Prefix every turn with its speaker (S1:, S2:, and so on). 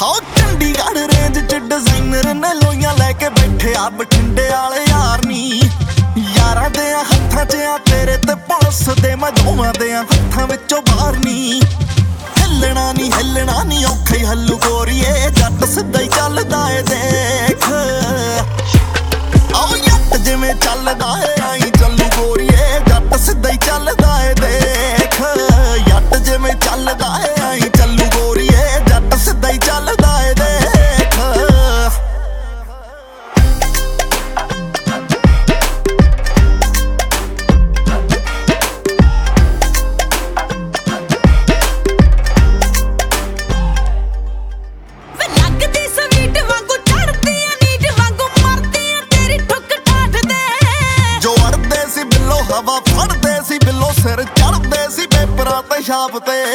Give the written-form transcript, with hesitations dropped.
S1: ਹੋ ਚੰਡੀਗੜ੍ਹ ਰੇਂਜ ਚ ਡਿਜ਼ਾਈਨਰ ਨੇ ਲੋਈਆਂ ਲੈ ਕੇ ਬੈਠੇ ਆ ਬਠਿੰਡੇ ਵਾਲੇ ਯਾਰ ਨੀ। ਯਾਰਾਂ ਦੇ ਹੱਥਾਂ 'ਚ ਆ ਤੇਰੇ ਤੇ ਪੁਲਿਸ ਦੇ ਮੈਂ ਦੋਵਾਂ ਦੇ ਹੱਥਾਂ ਵਿੱਚੋਂ ਬਾਹਰ ਨੀ। ਹਿੱਲਣਾ ਨੀ ਔਖਾ ਹੀ ਹੱਲੂ ਗੋਰੀਏ ਜੱਟ ਸਿੱਧਾ ਹੀ ਚੱਲਦਾ ਏ ਦੇਖ। ਆਓ ਜੱਟ ਜਿਵੇਂ ਚੱਲਦਾ ਏ ਆਈ ਚੱਲੂ ਗੋਰੀਏ ਜੱਟ ਸਿੱਧਾ ਹੀ ਚੱਲਦਾ ਏ ਦੇਖ। ਜੱਟ ਜਿਵੇਂ ਚੱਲਦਾ ਏ ਆਈ ਚੱਲੂ ਗੋਰੀਏ ਜੱਟ ਸਿੱਧਾ ਹੀ ਚੱਲਦਾ ਏ ਦੇਖ। ਹਵਾ ਫੜਦੇ ਸੀ ਬਿੱਲੋ ਸਿਰ ਚੜਦੇ ਸੀ ਪੇਪਰਾਂ ਤੇ ਛਾਪ ਤੇ।